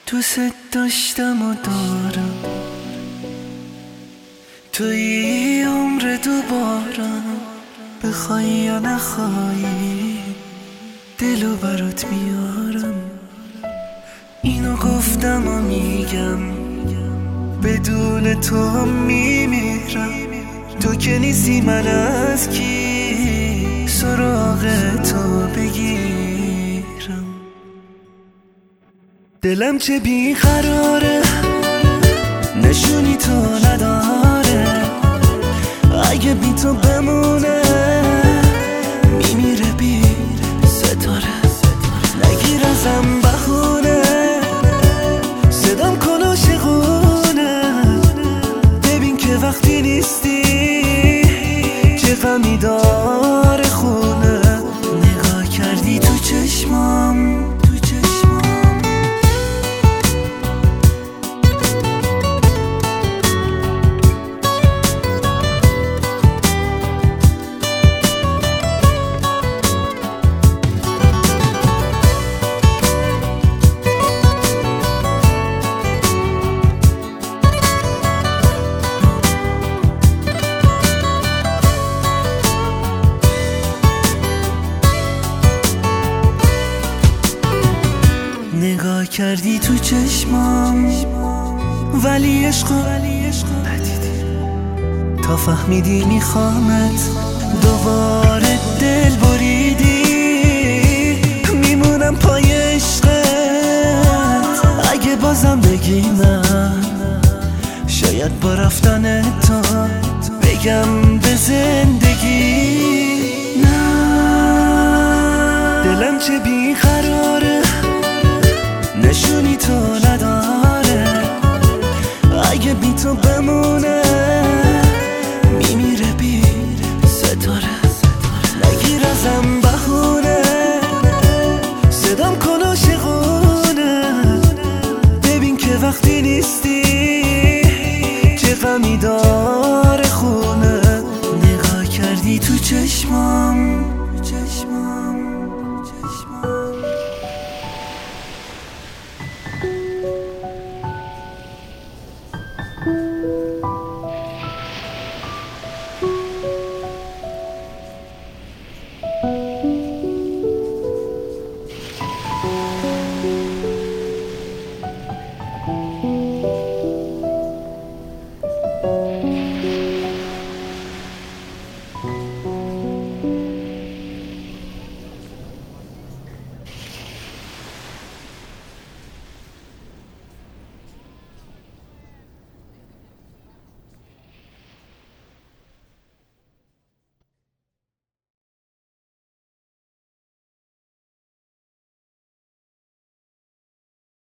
دوست داشتم و دارم، توی عمر دوبارم، بخوای یا نخوای دلو برات میارم. اینو گفتم و میگم بدون تو هم میمیرم. تو که نیستی من از کی سراغ تو بگیرم. دلم چه بیقراره نشونی تو نداره، اگه بی تو بمونه میمیره بی ستاره. نگیر ازم بخونه صدام کن عاشقونه، ببین که وقتی نیستی چه غمی داره خونه. نگاه کردی تو چشمام، نگاه کردی تو چشمام ولی عشقو ندیدی. تا فهمیدی میخوامت دوباره دل بریدی. میمونم پای عشقت اگه بازم بگی نه، شاید با رفتن تو بگم